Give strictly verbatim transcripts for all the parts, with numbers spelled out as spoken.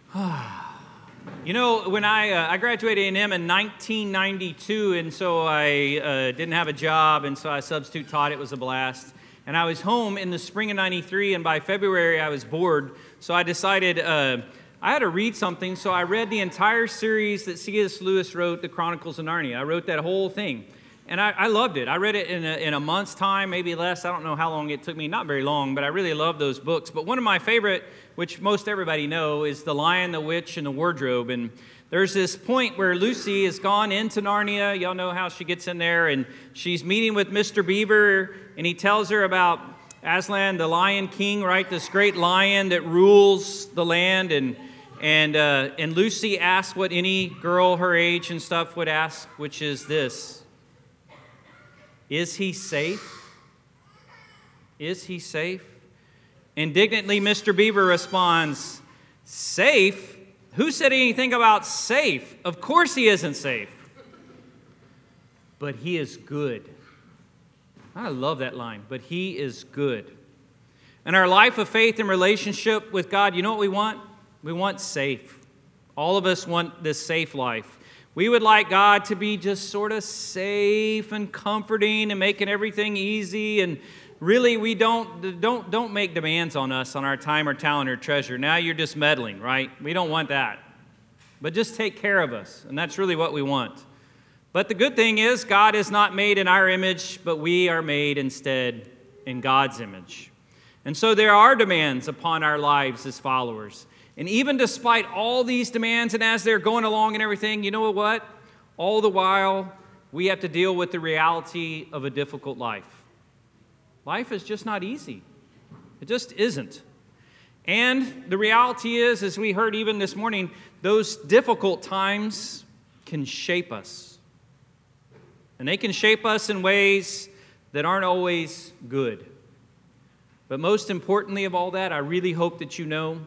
You know, when I uh, I graduated A and M in nineteen ninety-two, and so I uh, didn't have a job, and so I substitute taught. It was a blast. And I was home in the spring of ninety-three, and by February I was bored, so I decided uh, I had to read something, so I read the entire series that C S Lewis wrote, The Chronicles of Narnia. I wrote that whole thing, and I, I loved it. I read it in a, in a month's time, maybe less. I don't know how long it took me, not very long, but I really loved those books. But one of my favorite, which most everybody know, is The Lion, the Witch, and the Wardrobe. And there's this point where Lucy has gone into Narnia. Y'all know how she gets in there, and she's meeting with Mister Beaver, and he tells her about Aslan, the Lion King, right? This great lion that rules the land. And and uh, and Lucy asks what any girl her age and stuff would ask, which is this: Is he safe? Is he safe? Indignantly, Mister Beaver responds, "Safe? Who said anything about safe? Of course he isn't safe. But he is good." I love that line. But he is good. In our life of faith and relationship with God, you know what we want? We want safe. All of us want this safe life. We would like God to be just sort of safe and comforting and making everything easy. And really, we don't don't don't make demands on us on our time or talent or treasure. Now you're just meddling, right? We don't want that. But just take care of us, and that's really what we want. But the good thing is, God is not made in our image, but we are made instead in God's image. And so there are demands upon our lives as followers. And even despite all these demands, and as they're going along and everything, you know what? All the while, we have to deal with the reality of a difficult life. Life is just not easy. It just isn't. And the reality is, as we heard even this morning, those difficult times can shape us. And they can shape us in ways that aren't always good. But most importantly of all that, I really hope that you know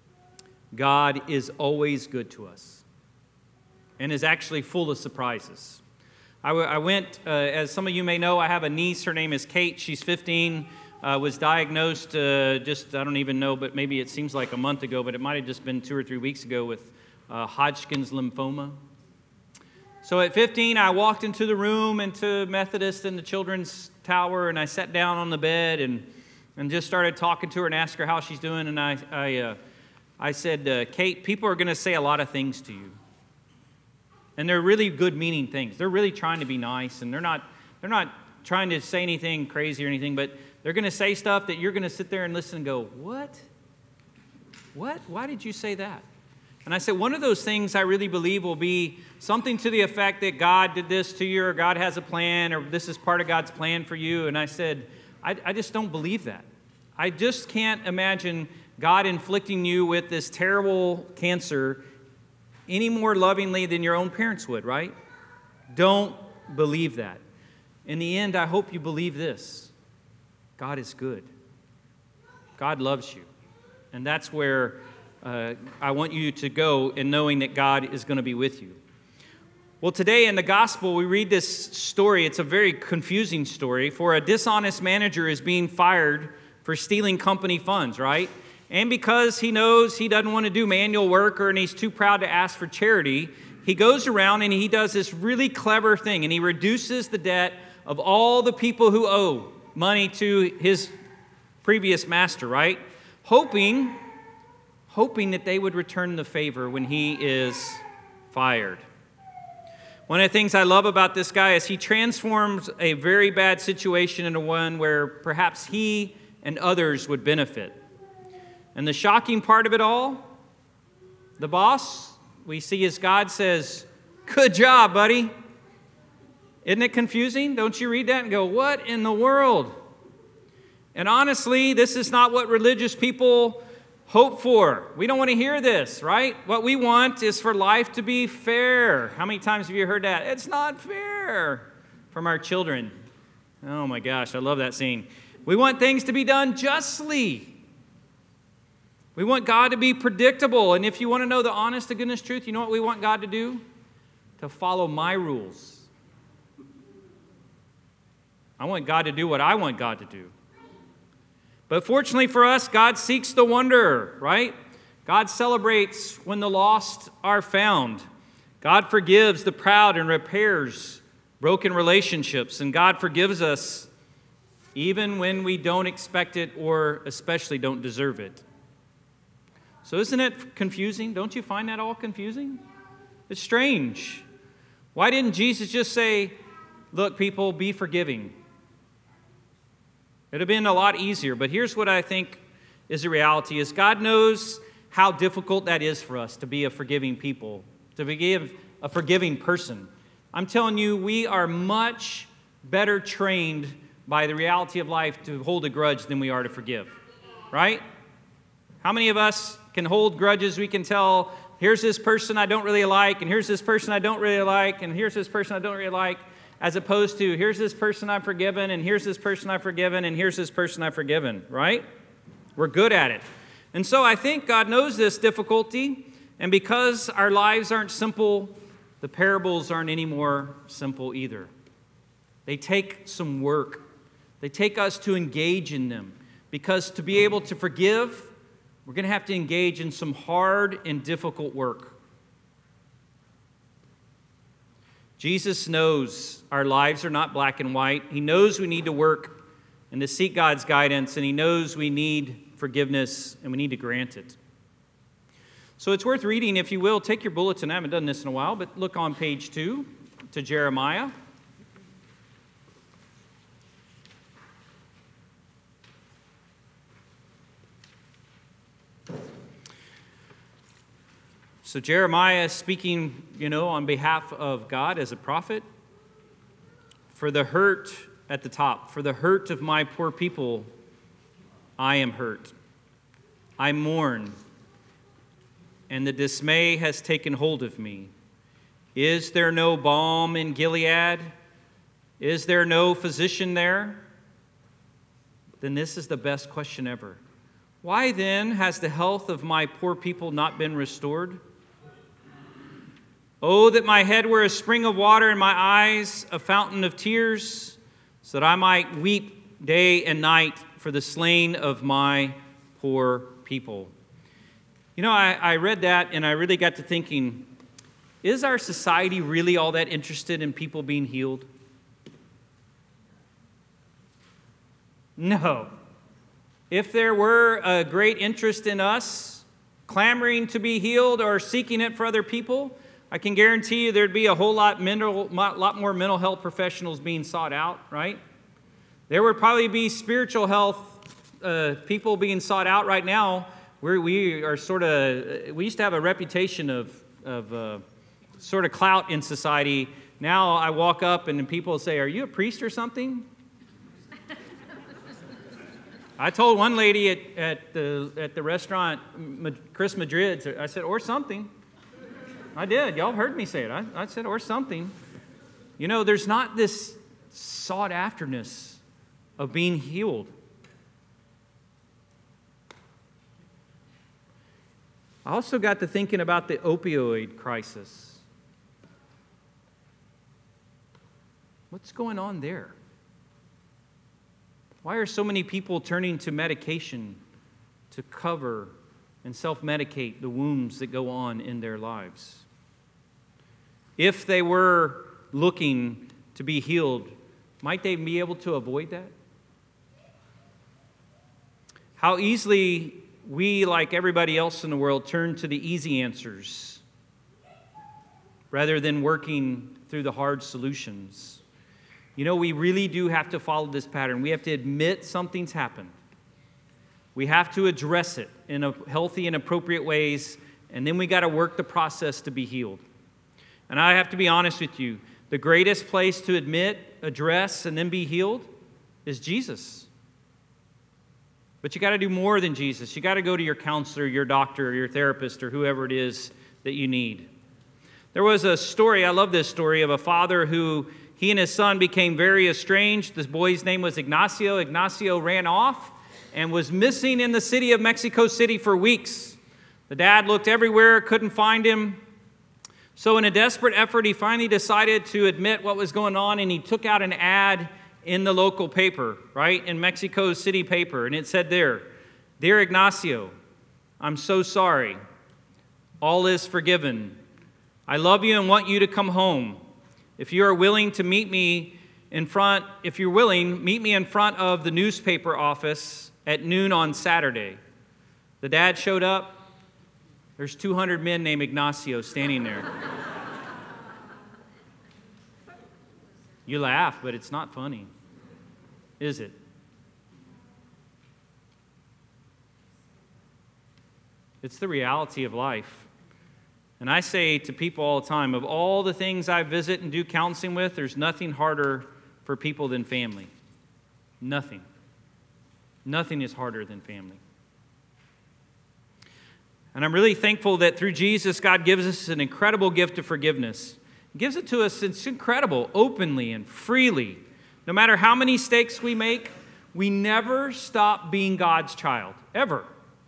God is always good to us and is actually full of surprises. I, w- I went, uh, as some of you may know, I have a niece. Her name is Kate. She's fifteen, uh, was diagnosed uh, just, I don't even know, but maybe it seems like a month ago, but it might have just been two or three weeks ago with uh, Hodgkin's lymphoma. So at fifteen, I walked into the room, into Methodist in the Children's Tower, and I sat down on the bed and, and just started talking to her and asked her how she's doing. And I I, uh, I said, uh, Kate, people are going to say a lot of things to you. And they're really good-meaning things. They're really trying to be nice, and they're not they're not trying to say anything crazy or anything, but they're going to say stuff that you're going to sit there and listen and go, what? What? Why did you say that? And I said, one of those things I really believe will be something to the effect that God did this to you, or God has a plan, or this is part of God's plan for you. And I said, I, I just don't believe that. I just can't imagine God inflicting you with this terrible cancer any more lovingly than your own parents would, right? Don't believe that. In the end, I hope you believe this. God is good. God loves you. And that's where uh, I want you to go in knowing that God is going to be with you. Well, today in the gospel, we read this story. It's a very confusing story. For a dishonest manager is being fired for stealing company funds, right? And because he knows he doesn't want to do manual work, or and he's too proud to ask for charity, he goes around and he does this really clever thing, and he reduces the debt of all the people who owe money to his previous master, right? Hoping, hoping that they would return the favor when he is fired. One of the things I love about this guy is he transforms a very bad situation into one where perhaps he and others would benefit. And the shocking part of it all, the boss, we see as God says, "Good job, buddy." Isn't it confusing? Don't you read that and go, what in the world? And honestly, this is not what religious people hope for. We don't want to hear this, right? What we want is for life to be fair. How many times have you heard that? It's not fair from our children. Oh my gosh, I love that scene. We want things to be done justly. We want God to be predictable. And if you want to know the honest to goodness truth, you know what we want God to do? To follow my rules. I want God to do what I want God to do. But fortunately for us, God seeks the wanderer, right? God celebrates when the lost are found. God forgives the proud and repairs broken relationships. And God forgives us even when we don't expect it or especially don't deserve it. So isn't it confusing? Don't you find that all confusing? It's strange. Why didn't Jesus just say, look, people, be forgiving? It would have been a lot easier. But here's what I think is the reality, is God knows how difficult that is for us to be a forgiving people, to forgive a forgiving person. I'm telling you, we are much better trained by the reality of life to hold a grudge than we are to forgive, right? How many of us can hold grudges? We can tell, here's this person I don't really like, and here's this person I don't really like, and here's this person I don't really like, as opposed to here's this person I've forgiven, and here's this person I've forgiven, and here's this person I've forgiven, right? We're good at it. And so I think God knows this difficulty, and because our lives aren't simple, the parables aren't any more simple either. They take some work. They take us to engage in them, because to be able to forgive, we're going to have to engage in some hard and difficult work. Jesus knows our lives are not black and white. He knows we need to work and to seek God's guidance, and He knows we need forgiveness and we need to grant it. So it's worth reading, if you will. Take your bulletin. I haven't done this in a while, but look on page two to Jeremiah. So Jeremiah speaking, you know, on behalf of God as a prophet. For the hurt at the top, for the hurt of my poor people, I am hurt. I mourn, and the dismay has taken hold of me. Is there no balm in Gilead? Is there no physician there? Then this is the best question ever. Why then has the health of my poor people not been restored? Oh, that my head were a spring of water and my eyes a fountain of tears, so that I might weep day and night for the slain of my poor people. You know, I, I read that and I really got to thinking, is our society really all that interested in people being healed? No. If there were a great interest in us clamoring to be healed or seeking it for other people, I can guarantee you there'd be a whole lot, mental, lot more mental health professionals being sought out, right? There would probably be spiritual health uh, people being sought out right now. Where we are sort of, we used to have a reputation of, of uh, sort of clout in society. Now I walk up and people say, "Are you a priest or something?" I told one lady at, at the at the restaurant, Chris Madrid's, I said, "Or something." I did. Y'all heard me say it. I, I said, "Or something." You know, there's not this sought-afterness of being healed. I also got to thinking about the opioid crisis. What's going on there? Why are so many people turning to medication to cover and self-medicate the wounds that go on in their lives? If they were looking to be healed, might they be able to avoid that? How easily we, like everybody else in the world, turn to the easy answers rather than working through the hard solutions. You know, we really do have to follow this pattern. We have to admit something's happened. We have to address it in a healthy and appropriate ways, and then we got to work the process to be healed. And I have to be honest with you, the greatest place to admit, address, and then be healed is Jesus. But you got to do more than Jesus. You got to go to your counselor, your doctor, your therapist, or whoever it is that you need. There was a story, I love this story, of a father who he and his son became very estranged. This boy's name was Ignacio. Ignacio ran off and was missing in the city of Mexico City for weeks. The dad looked everywhere, couldn't find him. So in a desperate effort, he finally decided to admit what was going on, and he took out an ad in the local paper, right, in Mexico City paper, and it said there, "Dear Ignacio, I'm so sorry. All is forgiven. I love you and want you to come home. If you are willing to meet me in front, if you're willing, meet me in front of the newspaper office at noon on Saturday. The dad showed up. There's two hundred men named Ignacio standing there. You laugh, but it's not funny, is it? It's the reality of life. And I say to people all the time, of all the things I visit and do counseling with, there's nothing harder for people than family. Nothing. Nothing is harder than family. And I'm really thankful that through Jesus, God gives us an incredible gift of forgiveness. He gives it to us, it's incredible, openly and freely. No matter how many mistakes we make, we never stop being God's child, ever.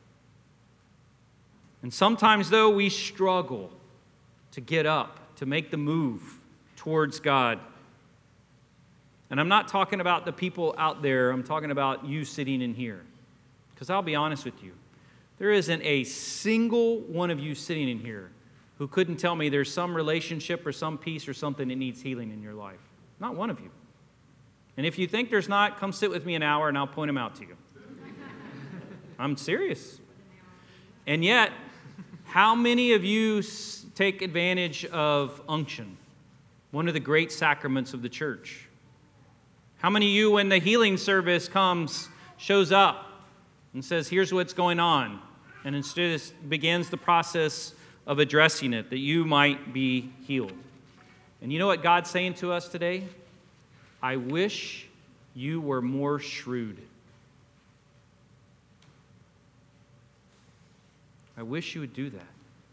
And sometimes, though, we struggle to get up, to make the move towards God. And I'm not talking about the people out there. I'm talking about you sitting in here. Because I'll be honest with you. There isn't a single one of you sitting in here who couldn't tell me there's some relationship or some piece or something that needs healing in your life. Not one of you. And if you think there's not, come sit with me an hour and I'll point them out to you. I'm serious. And yet, how many of you take advantage of unction, one of the great sacraments of the church? How many of you, when the healing service comes, shows up and says, here's what's going on, and instead begins the process of addressing it, that you might be healed? And you know what God's saying to us today? I wish you were more shrewd. I wish you would do that.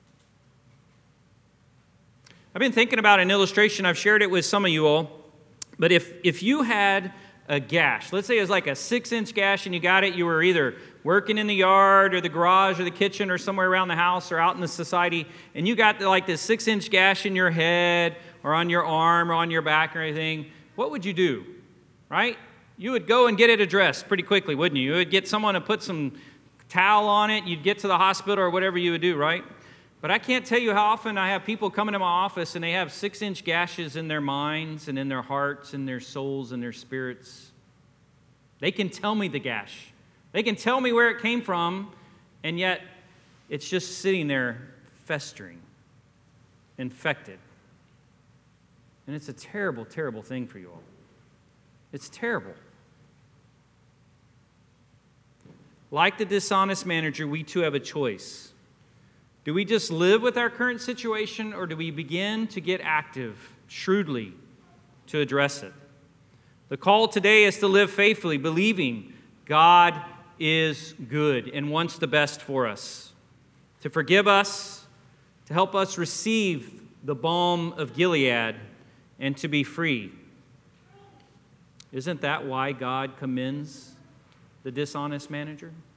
I've been thinking about an illustration. I've shared it with some of you all. But if, if you had a gash, let's say it was like a six-inch gash and you got it, you were either working in the yard or the garage or the kitchen or somewhere around the house or out in the society, and you got like this six-inch gash in your head or on your arm or on your back or anything, what would you do, right? You would go and get it addressed pretty quickly, wouldn't you? You would get someone to put some towel on it, you'd get to the hospital or whatever you would do, right? But I can't tell you how often I have people come into my office and they have six-inch gashes in their minds and in their hearts and their souls and their spirits. They can tell me the gash. They can tell me where it came from, and yet it's just sitting there festering, infected. And it's a terrible, terrible thing for you all. It's terrible. Like the dishonest manager, we too have a choice. Do we just live with our current situation, or do we begin to get active, shrewdly, to address it? The call today is to live faithfully, believing God is good and wants the best for us, to forgive us, to help us receive the balm of Gilead, and to be free. Isn't that why God commends the dishonest manager?